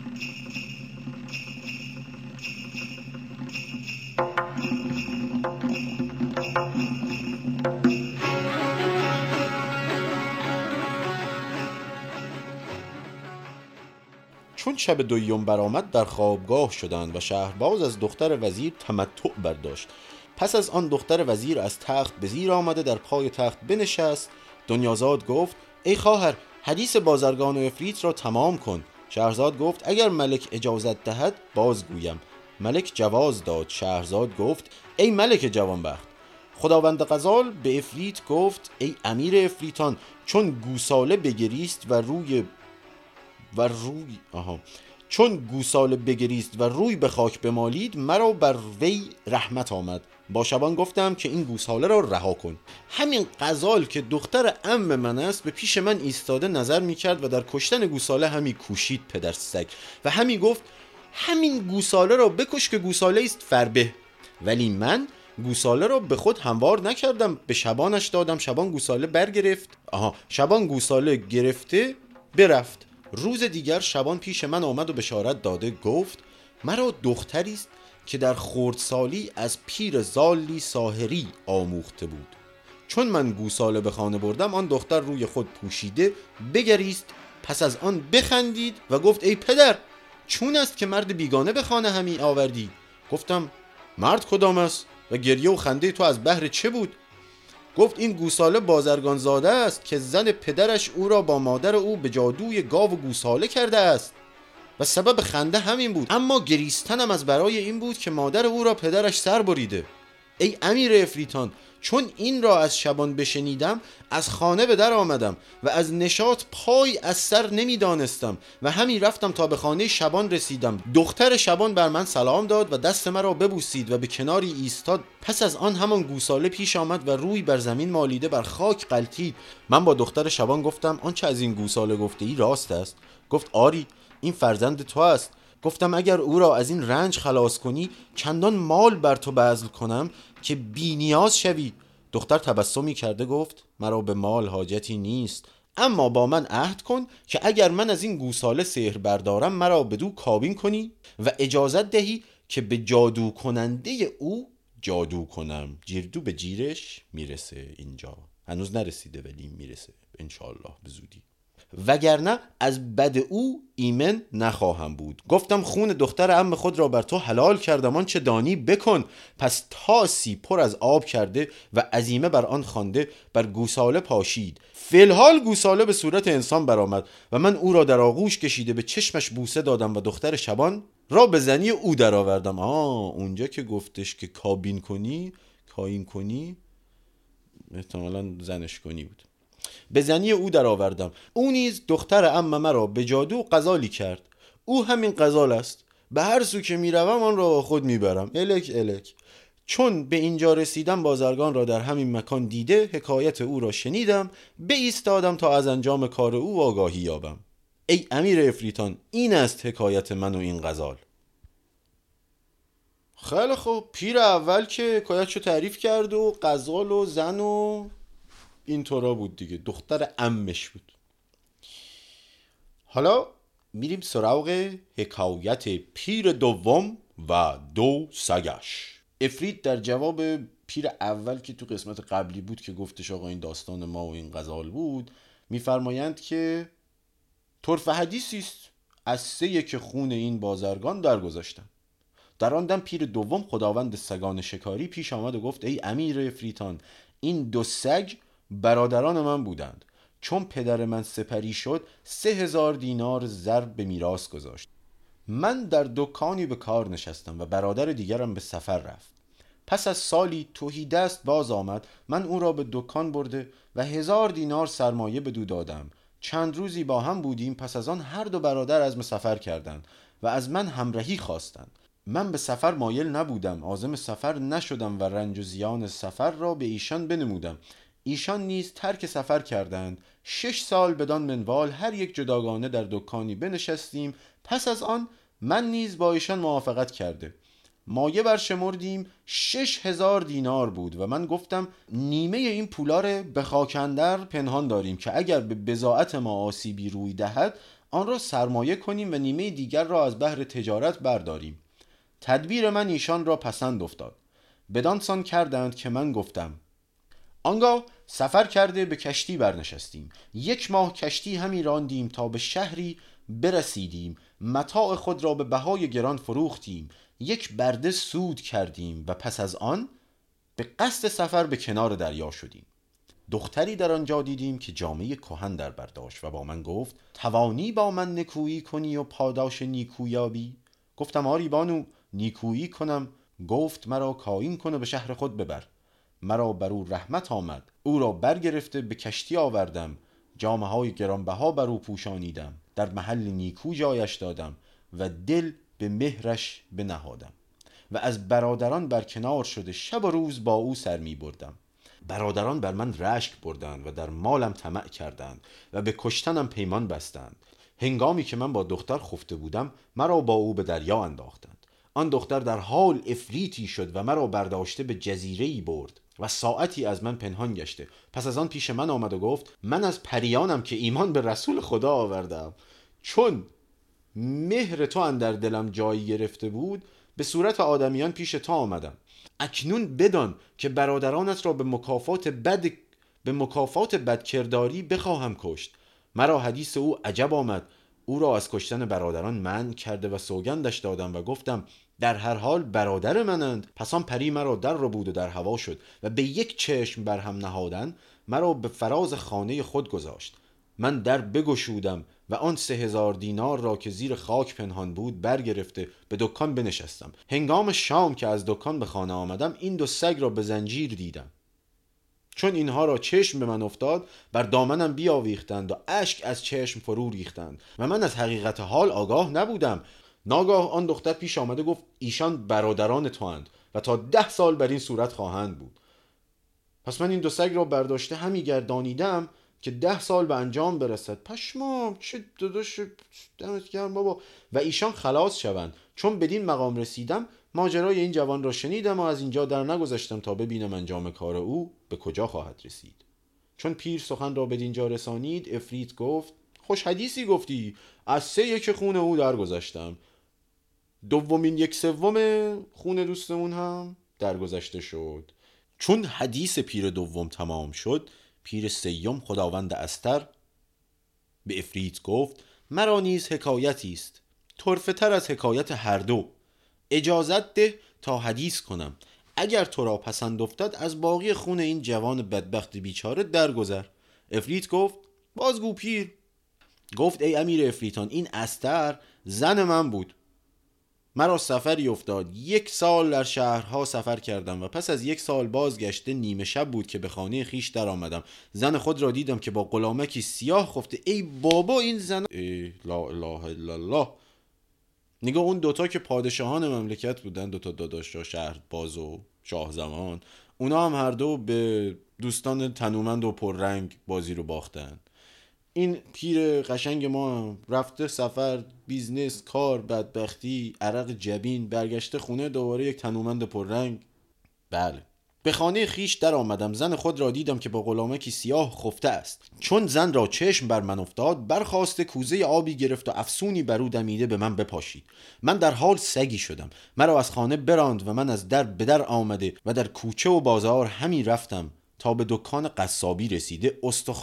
چون شب دوم برآمد در خوابگاه شدند و شهرباز از دختر وزیر تمتع برداشت. پس از آن دختر وزیر از تخت به زیر آمده در پای تخت بنشست. دنیازاد گفت ای خواهر، حدیث بازرگان و عفریت را تمام کن. شهرزاد گفت اگر ملک اجازت دهد بازگویم. ملک جواز داد. شهرزاد گفت ای ملک جوانبخت، خداوند غزال به عفریت گفت ای امیر عفریتان، چون گوساله بگریست و روی به خاک بمالید، مرا بر وی رحمت آمد. با شبان گفتم که این گوساله را رها کن. همین غزال که دختر عم من است به پیش من ایستاده نظر میکرد و در کشتن گوساله همی کوشید پدر سگ و همی گفت همین گوساله را بکش که گوساله است فربه. ولی من گوساله را به خود هموار نکردم، به شبانش دادم. شبان گوساله برگرفت. شبان گوساله گرفته برفت. روز دیگر شبان پیش من آمد و بشارت داده گفت مرا دختری است که در خردسالی از پیر زالی ساحری آموخته بود. چون من گوساله به خانه بردم، آن دختر روی خود پوشیده بگریست. پس از آن بخندید و گفت ای پدر، چون است که مرد بیگانه به خانه همی آوردی؟ گفتم مرد کدام است و گریه و خنده تو از بهر چه بود؟ گفت این گوساله بازرگان زاده است که زن پدرش او را با مادر او به جادوی گاو و گوساله کرده است و سبب خنده همین بود، اما گریستنم از برای این بود که مادر او را پدرش سر بریده. ای امیر عفریتان، چون این را از شبان بشنیدم از خانه به در آمدم و از نشاط پای از سر نمی دانستم و همی رفتم تا به خانه شبان رسیدم. دختر شبان بر من سلام داد و دست مرا ببوسید و به کناری ایستاد. پس از آن همان گوساله پیش آمد و روی بر زمین مالیده بر خاک غلتید. من با دختر شبان گفتم آنچه از این گوساله گفته ای راست است؟ گفت آری، این فرزند تو است. گفتم اگر او را از این رنج خلاص کنی چندان مال بر تو بذل کنم که بی نیاز شوی. دختر تبسمی کرده گفت مرا به مال حاجتی نیست، اما با من عهد کن که اگر من از این گوساله سحر بردارم مرا بدو کابین کنی و اجازت دهی که به جادو کننده او جادو کنم. جیردو به جیرش میرسه. اینجا هنوز نرسیده ولی میرسه انشالله به زودی، وگرنه از بد او ایمن نخواهم بود. گفتم خون دختر عم خود را بر تو حلال کردم، آن چه دانی بکن. پس تاسی پر از آب کرده و عزیمه بر آن خوانده بر گوساله پاشید. فی‌الحال گوساله به صورت انسان برآمد و من او را در آغوش کشیده به چشمش بوسه دادم و دختر شبان را به زنی او درآوردم. اونجا که گفتش که کابین کنی احتمالاً زنش کنی بود. به زنی او در آوردم. او نیز دختر عم مرا به جادو غزالی کرد. او همین غزال است. به هر سو که میروم آن را خود میبرم. الک الک. چون به اینجا رسیدم بازرگان را در همین مکان دیده حکایت او را شنیدم، بایستادم تا از انجام کار او آگاهی یابم. ای امیر عفریتان، این است حکایت من و این غزال. خیلی خوب، پیر اول که حکایتشو تعریف کرد و غزال و زن و اینطورا بود دیگه، دختر عمش بود. حالا میریم سراغ حکایت پیر دوم و دو سگش. عفریت در جواب پیر اول که تو قسمت قبلی بود که گفتش آقا این داستان ما و این غزال بود، میفرمایند که طرف حدیثی است از سه که خون این بازرگان درگذاشتن. در آن دم پیر دوم خداوند سگان شکاری پیش آمد و گفت ای امیر عفریتان، این دو سگ برادران من بودند. چون پدر من سپری شد 3000 دینار زر به میراث گذاشت. من در دکانی به کار نشستم و برادر دیگرم به سفر رفت. پس از سالی تهیدست باز آمد. من او را به دکان برده و 1000 دینار سرمایه بدو دادم. چند روزی با هم بودیم. پس از آن هر دو برادر عزم سفر کردند و از من همراهی خواستند. من به سفر مایل نبودم، عازم سفر نشدم و رنج و زیان سفر را به ایشان بنمودم. ایشان نیز ترک سفر کردند. 6 سال بدان منوال هر یک جداگانه در دکانی بنشستیم. پس از آن من نیز با ایشان موافقت کرده. مایه برشمردیم 6000 دینار بود و من گفتم نیمه این پولا را به خاک اندر پنهان داریم که اگر به بضاعت ما آسیبی روی دهد آن را سرمایه کنیم و نیمه دیگر را از بهر تجارت برداریم. تدبیر من ایشان را پسند افتاد. بدانسان کردند که من گفتم. آنگاه سفر کرده به کشتی برنشستیم. 1 ماه کشتی همی راندیم تا به شهری برسیدیم. متاع خود را به بهای گران فروختیم. 1 برده سود کردیم و پس از آن به قصد سفر به کنار دریا شدیم. دختری در آنجا دیدیم که جامه کهن در بر داشت و با من گفت توانی با من نکویی کنی و پاداش نیکویابی؟ گفتم آری بانو، نیکویی کنم. گفت مرا کاین کن و به شهر خود ببر. مرا بر او رحمت آمد. او را برگرفته به کشتی آوردم. جامه های گرانبها بر او پوشانیدم. در محل نیکو جایش دادم و دل به مهرش بنهادم و از برادران برکنار شده شب و روز با او سر می بردم. برادران بر من رشک بردند و در مالم طمع کردند و به کشتنم پیمان بستند. هنگامی که من با دختر خفته بودم مرا با او به دریا انداختند. آن دختر در حال افریتی شد و مرا برداشته به جزیره‌ای برد و ساعتی از من پنهان گشته. پس از آن پیش من آمد و گفت من از پریانم که ایمان به رسول خدا آوردم. چون مهر تو اندر دلم جایی گرفته بود به صورت آدمیان پیش تو آمدم. اکنون بدان که برادرانت را به مکافات بدکرداری بخواهم کشت. مرا حدیث او عجب آمد. او را از کشتن برادران منع کرده و سوگندش دادم و گفتم در هر حال برادر منند. پس آن پری مرا در رو بود و در هوا شد و به 1 چشم بر هم نهادن مرا به فراز خانه خود گذاشت. من در بگشودم و آن 3000 دینار را که زیر خاک پنهان بود برگرفته به دکان بنشستم. هنگام شام که از دکان به خانه آمدم این 2 سگ را به زنجیر دیدم. چون اینها را چشم به من افتاد بر دامنم بیاویختند و اشک از چشم فرو ریختند و من از حقیقت حال آگاه نبودم. ناگاه آن دختر پیش آمده گفت ایشان برادران تو اند و تا 10 سال بر این صورت خواهند بود. پس من این 2 سگ را برداشته همی گردانیدم که 10 سال به انجام برسد. پشمام چه داداش دمت گرم بابا. و ایشان خلاص شوند. چون بدین مقام رسیدم ماجرای این جوان را شنیدم و از اینجا در نگذشتم تا ببینم انجام کار او به کجا خواهد رسید. چون پیر سخن را بدینجا رسانید افریت گفت خوش حدیثی گفتی. از 3/1 خون او درگذشتم. 2/3 خون دوستمون هم درگذشته شد. چون حدیث پیر دوم تمام شد پیر سیوم خداوند استر به افریت گفت مرا نیز حکایتی است طرفه تر از حکایت هر دو. اجازت ده تا حدیث کنم. اگر تو را پسند افتد از باقی خون این جوان بدبخت بیچاره درگذر. افریت گفت بازگو پیر. گفت ای امیر افریتان این استر زن من بود. مرا سفری افتاد. 1 سال در شهرها سفر کردم و پس از 1 سال بازگشته نیمه شب بود که به خانه خیش در آمدم. زن خود را دیدم که با غلامکی سیاه خفته. ای بابا این زن لا اله الا الله. نگاه اون 2 که پادشاهان مملکت بودن 2 داداشا شهر باز و شاه زمان اونا هم هر دو به دوستان تنومند و پررنگ بازی رو باختن. این پیر قشنگ ما رفته سفر بیزنس کار بدبختی عرق جبین برگشته خونه دوباره یک تنومند پررنگ. بله به خانه خیش در آمدم. زن خود را دیدم که با غلامکی سیاه خفته است. چون زن را چشم بر من افتاد برخاسته کوزه آبی گرفت و افسونی بر او دمیده به من بپاشید. من در حال سگی شدم. مرا از خانه براند و من از در به در آمده و در کوچه و بازار همی رفتم تا به دکان قصابی رسیده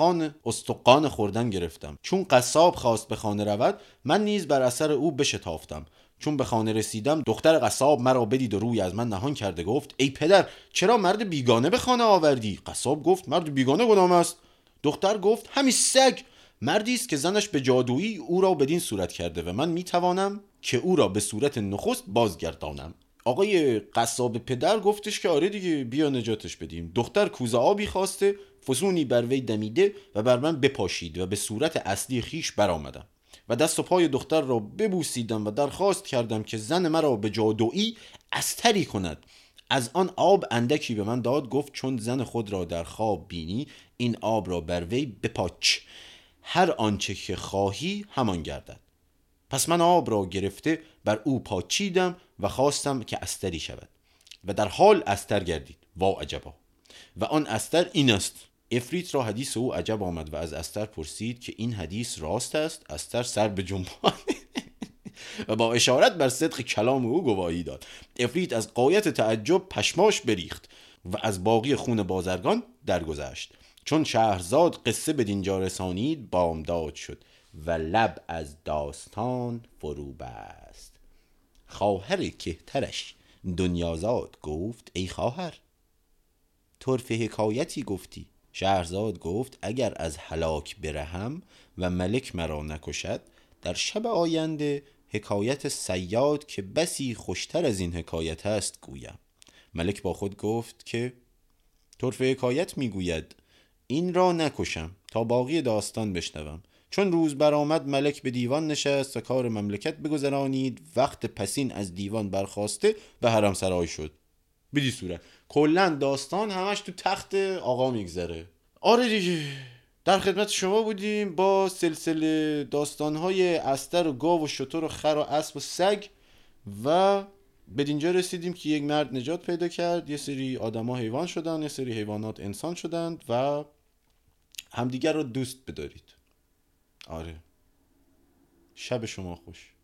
استقان خوردن گرفتم. چون قصاب خواست به خانه رود من نیز بر اثر او بشتافتم. چون به خانه رسیدم دختر قصاب مرا بدید و روی از من نهان کرده گفت ای پدر چرا مرد بیگانه به خانه آوردی؟ قصاب گفت مرد بیگانه کدام است؟ دختر گفت همین سگ. مردی است که زنش به جادویی او را بدین صورت کرده و من میتوانم که او را به صورت نخست بازگردانم. آقای قصاب پدر گفتش که آره دیگه بیا نجاتش بدیم. دختر کوزه آبی خواسته فسونی بر وی دمیده و بر من بپاشید و به صورت اصلی خیش برآمدم و دست و پای دختر را ببوسیدم و درخواست کردم که زن مرا به جادویی استری کند. از آن آب اندکی به من داد. گفت چون زن خود را در خواب بینی این آب را بر وی بپاچ هر آنچه که خواهی همان گردد. پس من آب را گرفته بر او پاچیدم و خواستم که استری شود و در حال استر گردید. وا عجبا. و آن استر این است. افریت را حدیث او عجب آمد و از استر پرسید که این حدیث راست است. استر سر به جنبان و با اشارت بر صدق کلام او گواهی داد. افریت از غایت تعجب پشماش بریخت و از باقی خون بازرگان درگذشت. چون شهرزاد قصه به دینجا رسانید بامداد شد و لب از داستان فرو بست. خواهر کهترش دنیازاد گفت ای خواهر، طرف حکایتی گفتی. شهرزاد گفت اگر از هلاک برهم و ملک مرا نکشد، در شب آینده حکایت صیاد که بسی خوشتر از این حکایت است گویم. ملک با خود گفت که طرف حکایت میگوید این را نکشم تا باقی داستان بشنوم. چون روز برآمد ملک به دیوان نشست و کار مملکت بگذرانید. وقت پسین از دیوان برخاسته به حرم سرای شد. بدی صورت کلن داستان همش تو تخت آقا میگذره. آره دیگه، در خدمت شما بودیم با سلسله داستانهای استر و گاو و شتر و خر و اسب و سگ و به اینجا رسیدیم که یک مرد نجات پیدا کرد، یه سری آدما حیوان شدن، یه سری حیوانات انسان شدند و همدیگر رو دوست بدارید. آره، شب شما خوش.